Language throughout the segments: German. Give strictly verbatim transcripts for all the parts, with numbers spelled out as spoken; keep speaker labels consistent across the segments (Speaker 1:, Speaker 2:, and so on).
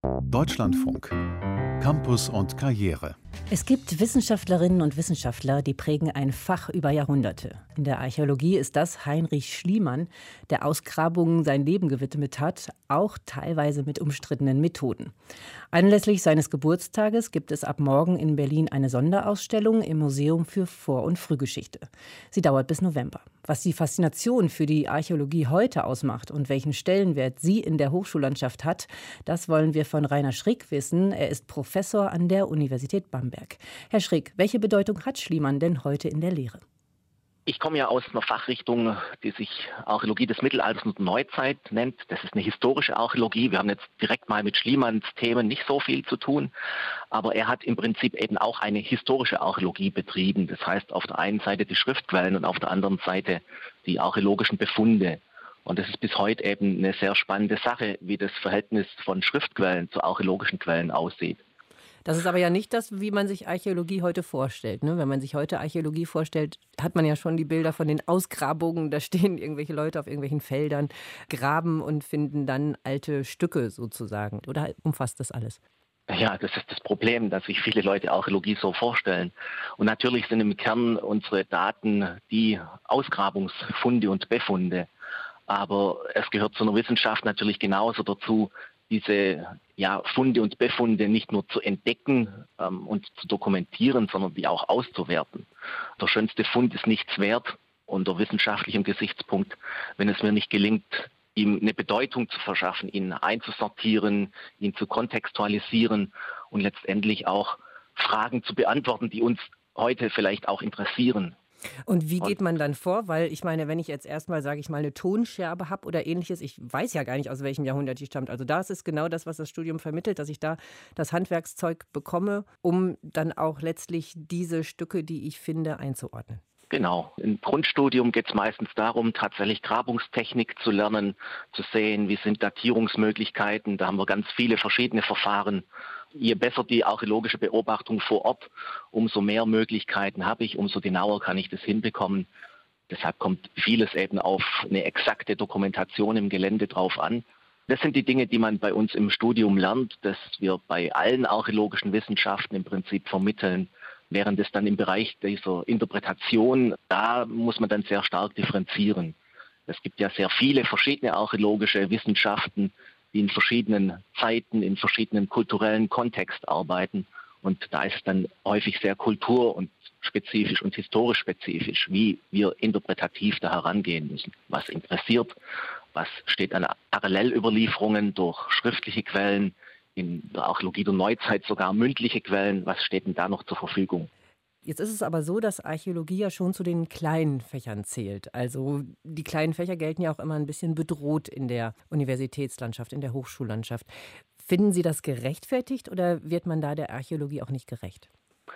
Speaker 1: Deutschlandfunk. Campus und Karriere.
Speaker 2: Es gibt Wissenschaftlerinnen und Wissenschaftler, die prägen ein Fach über Jahrhunderte. In der Archäologie ist das Heinrich Schliemann, der Ausgrabungen sein Leben gewidmet hat, auch teilweise mit umstrittenen Methoden. Anlässlich seines Geburtstages gibt es ab morgen in Berlin eine Sonderausstellung im Museum für Vor- und Frühgeschichte. Sie dauert bis November. Was die Faszination für die Archäologie heute ausmacht und welchen Stellenwert sie in der Hochschullandschaft hat, das wollen wir von Rainer Schrick wissen. Er ist Professor an der Universität Bamberg. Herr Schrick, welche Bedeutung hat Schliemann denn heute in der Lehre?
Speaker 3: Ich komme ja aus einer Fachrichtung, die sich Archäologie des Mittelalters und Neuzeit nennt. Das ist eine historische Archäologie. Wir haben jetzt direkt mal mit Schliemanns Themen nicht so viel zu tun. Aber er hat im Prinzip eben auch eine historische Archäologie betrieben. Das heißt, auf der einen Seite die Schriftquellen und auf der anderen Seite die archäologischen Befunde. Und das ist bis heute eben eine sehr spannende Sache, wie das Verhältnis von Schriftquellen zu archäologischen Quellen aussieht.
Speaker 2: Das ist aber ja nicht das, wie man sich Archäologie heute vorstellt. Ne? Wenn man sich heute Archäologie vorstellt, hat man ja schon die Bilder von den Ausgrabungen. Da stehen irgendwelche Leute auf irgendwelchen Feldern, graben und finden dann alte Stücke sozusagen. Oder umfasst das alles?
Speaker 3: Ja, das ist das Problem, dass sich viele Leute Archäologie so vorstellen. Und natürlich sind im Kern unsere Daten die Ausgrabungsfunde und Befunde. Aber es gehört zu einer Wissenschaft natürlich genauso dazu, diese ja, Funde und Befunde nicht nur zu entdecken ähm, und zu dokumentieren, sondern die auch auszuwerten. Der schönste Fund ist nichts wert unter wissenschaftlichem Gesichtspunkt, wenn es mir nicht gelingt, ihm eine Bedeutung zu verschaffen, ihn einzusortieren, ihn zu kontextualisieren und letztendlich auch Fragen zu beantworten, die uns heute vielleicht auch interessieren.
Speaker 2: Und wie geht man dann vor? Weil ich meine, wenn ich jetzt erstmal, sage ich mal, eine Tonscherbe habe oder ähnliches, ich weiß ja gar nicht, aus welchem Jahrhundert die stammt. Also das ist genau das, was das Studium vermittelt, dass ich da das Handwerkszeug bekomme, um dann auch letztlich diese Stücke, die ich finde, einzuordnen.
Speaker 3: Genau. Im Grundstudium geht es meistens darum, tatsächlich Grabungstechnik zu lernen, zu sehen, wie sind Datierungsmöglichkeiten. Da haben wir ganz viele verschiedene Verfahren. Je besser die archäologische Beobachtung vor Ort, umso mehr Möglichkeiten habe ich, umso genauer kann ich das hinbekommen. Deshalb kommt vieles eben auf eine exakte Dokumentation im Gelände drauf an. Das sind die Dinge, die man bei uns im Studium lernt, dass wir bei allen archäologischen Wissenschaften im Prinzip vermitteln. Während es dann im Bereich dieser Interpretation, da muss man dann sehr stark differenzieren. Es gibt ja sehr viele verschiedene archäologische Wissenschaften, die in verschiedenen Zeiten, in verschiedenen kulturellen Kontext arbeiten. Und da ist es dann häufig sehr kultur- und spezifisch und historisch spezifisch, wie wir interpretativ da herangehen müssen. Was interessiert, was steht an Parallelüberlieferungen durch schriftliche Quellen, in der Archäologie der Neuzeit sogar mündliche Quellen. Was steht denn da noch zur Verfügung?
Speaker 2: Jetzt ist es aber so, dass Archäologie ja schon zu den kleinen Fächern zählt. Also die kleinen Fächer gelten ja auch immer ein bisschen bedroht in der Universitätslandschaft, in der Hochschullandschaft. Finden Sie das gerechtfertigt oder wird man da der Archäologie auch nicht gerecht?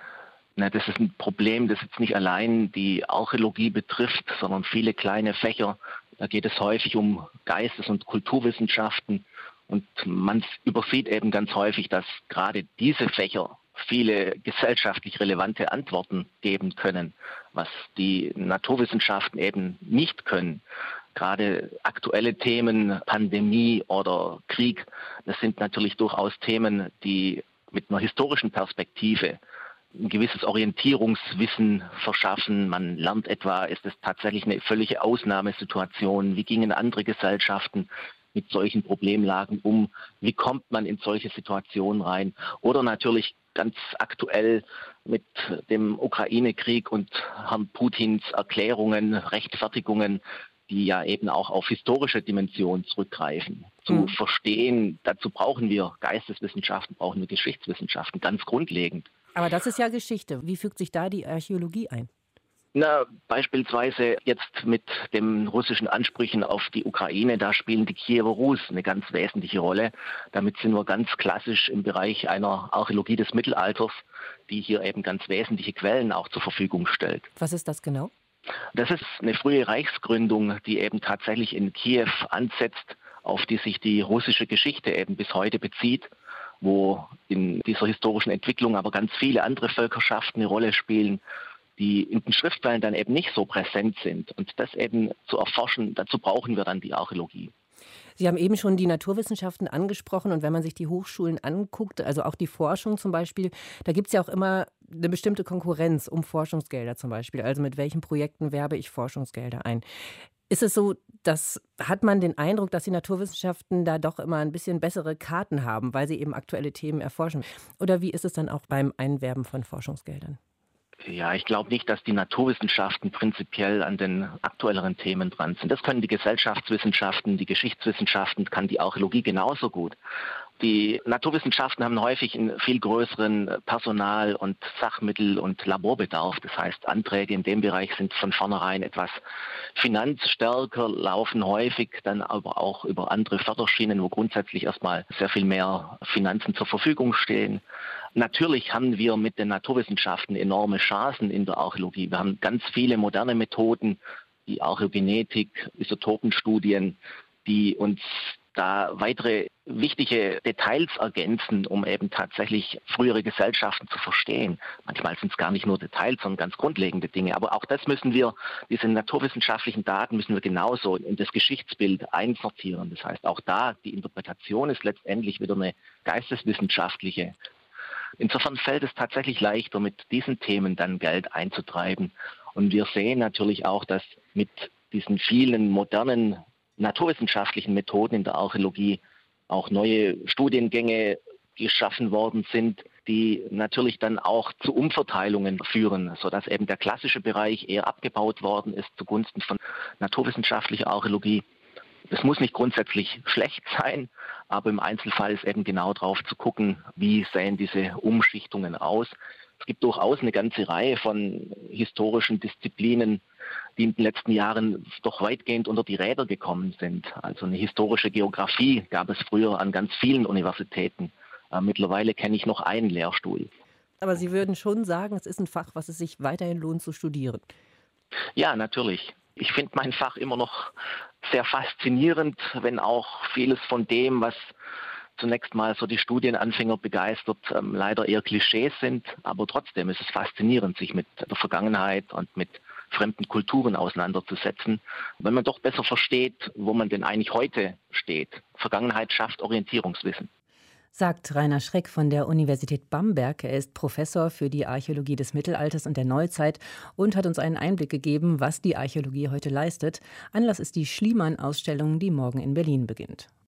Speaker 3: Na, das ist ein Problem, das jetzt nicht allein die Archäologie betrifft, sondern viele kleine Fächer. Da geht es häufig um Geistes- und Kulturwissenschaften. Und man übersieht eben ganz häufig, dass gerade diese Fächer viele gesellschaftlich relevante Antworten geben können, was die Naturwissenschaften eben nicht können. Gerade aktuelle Themen, Pandemie oder Krieg, das sind natürlich durchaus Themen, die mit einer historischen Perspektive ein gewisses Orientierungswissen verschaffen. Man lernt etwa, ist es tatsächlich eine völlige Ausnahmesituation? Wie gingen andere Gesellschaften mit solchen Problemlagen um? Wie kommt man in solche Situationen rein? Oder natürlich ganz aktuell mit dem Ukraine-Krieg und Herrn Putins Erklärungen, Rechtfertigungen, die ja eben auch auf historische Dimensionen zurückgreifen. Zu mhm. verstehen, dazu brauchen wir Geisteswissenschaften, brauchen wir Geschichtswissenschaften, ganz grundlegend.
Speaker 2: Aber das ist ja Geschichte. Wie fügt sich da die Archäologie ein?
Speaker 3: Na, beispielsweise jetzt mit den russischen Ansprüchen auf die Ukraine, da spielen die Kiewer Rus eine ganz wesentliche Rolle. Damit sind wir ganz klassisch im Bereich einer Archäologie des Mittelalters, die hier eben ganz wesentliche Quellen auch zur Verfügung stellt.
Speaker 2: Was ist das genau?
Speaker 3: Das ist eine frühe Reichsgründung, die eben tatsächlich in Kiew ansetzt, auf die sich die russische Geschichte eben bis heute bezieht, wo in dieser historischen Entwicklung aber ganz viele andere Völkerschaften eine Rolle spielen, die in den Schriftquellen dann eben nicht so präsent sind. Und das eben zu erforschen, dazu brauchen wir dann die Archäologie.
Speaker 2: Sie haben eben schon die Naturwissenschaften angesprochen und wenn man sich die Hochschulen anguckt, also auch die Forschung zum Beispiel, da gibt es ja auch immer eine bestimmte Konkurrenz um Forschungsgelder zum Beispiel. Also mit welchen Projekten werbe ich Forschungsgelder ein? Ist es so, dass hat man den Eindruck, dass die Naturwissenschaften da doch immer ein bisschen bessere Karten haben, weil sie eben aktuelle Themen erforschen? Oder wie ist es dann auch beim Einwerben von Forschungsgeldern?
Speaker 3: Ja, ich glaube nicht, dass die Naturwissenschaften prinzipiell an den aktuelleren Themen dran sind. Das können die Gesellschaftswissenschaften, die Geschichtswissenschaften, kann die Archäologie genauso gut. Die Naturwissenschaften haben häufig einen viel größeren Personal- und Sachmittel- und Laborbedarf. Das heißt, Anträge in dem Bereich sind von vornherein etwas finanzstärker, laufen häufig dann aber auch über andere Förderschienen, wo grundsätzlich erstmal sehr viel mehr Finanzen zur Verfügung stehen. Natürlich haben wir mit den Naturwissenschaften enorme Chancen in der Archäologie. Wir haben ganz viele moderne Methoden, die Archäogenetik, Isotopenstudien, die uns da weitere wichtige Details ergänzen, um eben tatsächlich frühere Gesellschaften zu verstehen. Manchmal sind es gar nicht nur Details, sondern ganz grundlegende Dinge. Aber auch das müssen wir, diese naturwissenschaftlichen Daten müssen wir genauso in das Geschichtsbild einsortieren. Das heißt, auch da, die Interpretation ist letztendlich wieder eine geisteswissenschaftliche. Insofern fällt es tatsächlich leichter, mit diesen Themen dann Geld einzutreiben. Und wir sehen natürlich auch, dass mit diesen vielen modernen naturwissenschaftlichen Methoden in der Archäologie auch neue Studiengänge geschaffen worden sind, die natürlich dann auch zu Umverteilungen führen, sodass eben der klassische Bereich eher abgebaut worden ist zugunsten von naturwissenschaftlicher Archäologie. Das muss nicht grundsätzlich schlecht sein, aber im Einzelfall ist eben genau drauf zu gucken, wie sehen diese Umschichtungen aus. Es gibt durchaus eine ganze Reihe von historischen Disziplinen, die in den letzten Jahren doch weitgehend unter die Räder gekommen sind. Also eine historische Geografie gab es früher an ganz vielen Universitäten. Äh, mittlerweile kenne ich noch einen Lehrstuhl.
Speaker 2: Aber Sie würden schon sagen, es ist ein Fach, was es sich weiterhin lohnt zu studieren.
Speaker 3: Ja, natürlich. Ich finde mein Fach immer noch sehr faszinierend, wenn auch vieles von dem, was zunächst mal so die Studienanfänger begeistert, ähm, leider eher Klischees sind. Aber trotzdem ist es faszinierend, sich mit der Vergangenheit und mit fremden Kulturen auseinanderzusetzen, wenn man doch besser versteht, wo man denn eigentlich heute steht. Vergangenheit schafft Orientierungswissen.
Speaker 2: Sagt Rainer Schreck von der Universität Bamberg. Er ist Professor für die Archäologie des Mittelalters und der Neuzeit und hat uns einen Einblick gegeben, was die Archäologie heute leistet. Anlass ist die Schliemann-Ausstellung, die morgen in Berlin beginnt.